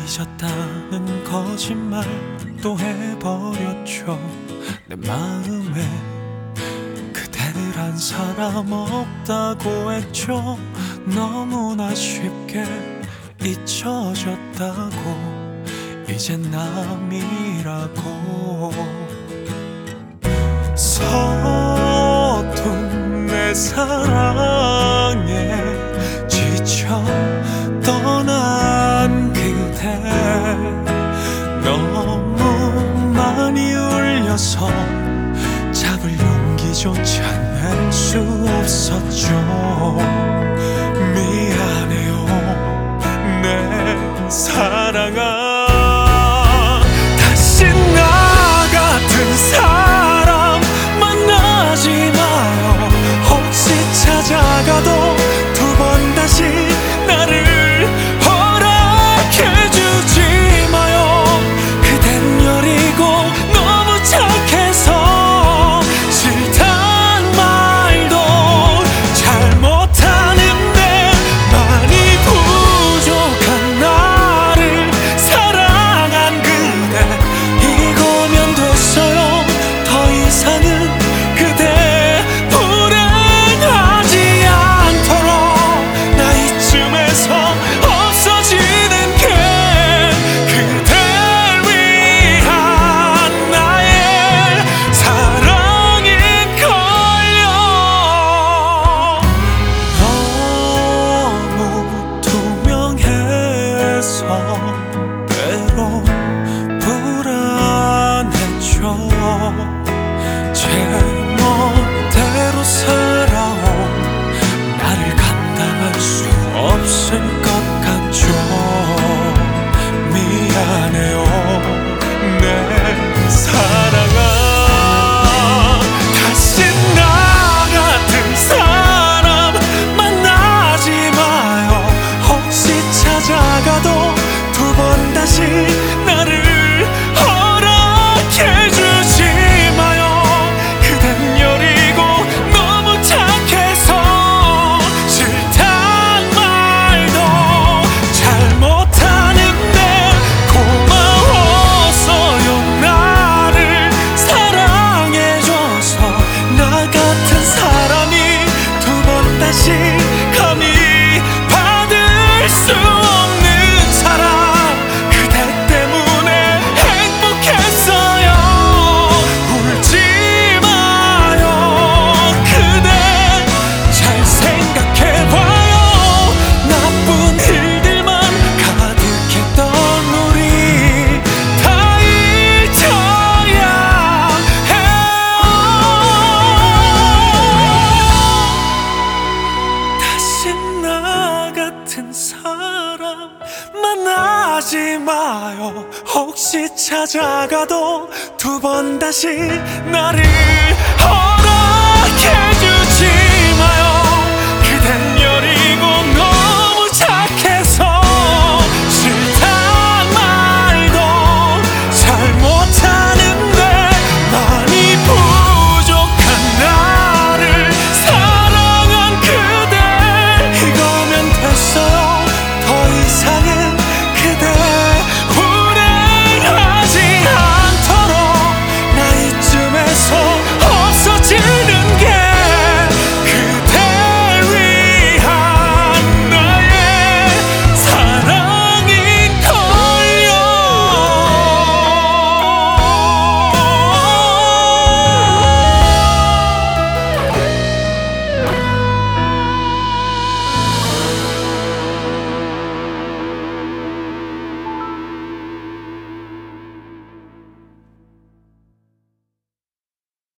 잊었다는 거짓말 또 해버렸죠. 내 마음에 그대란 사람 없다고 했죠. 너무나 쉽게 잊혀졌다고 이젠 남이라고. 서툰 내 사랑에 지쳐 떠난 그대, 너무 많이 울려서 잡을 용기조차 낼 수 없었죠. 미안해요 내 사랑아. 다시 나 같은 사람 만나지 마요. 혹시 찾아가도 두 번 다시 나를 허락해주지 마요. 그댄 여리고 너무 착해서 싫단 말도 잘못하는데 많이 부족한 나를 사랑한 그대, 이거면 됐어요. 더 이상은 그대 불행하지 않도록 나 이쯤에서 없어지는 게 그댈 위한 나의 사랑일걸요. 너무 투명해서 때론 불안했죠. 제 멋대로 살아온 나를 감당할 수 없을 것 같죠. 미안해요 내 사랑아. 다시 나 같은 사람 만나지 마요. 혹시 찾아가도 두 번 다시 나를 허락해주지 마요. 그댄 여리고 너무 착해서 싫단 말도 잘못하는데 고마웠어요. 나를 사랑해줘서 나 같은 사람이 두 번 다시 감히 받을 수 없는 사랑. 그대 때문에 행복했어요. 울지 마요. 그대 잘 생각해봐요. 나쁜 일들만 가득했던 우리 다 잊혀야 해요. 다시 나 같은 사람 만나지 마요. 혹시 찾아가도 두 번 다시 나를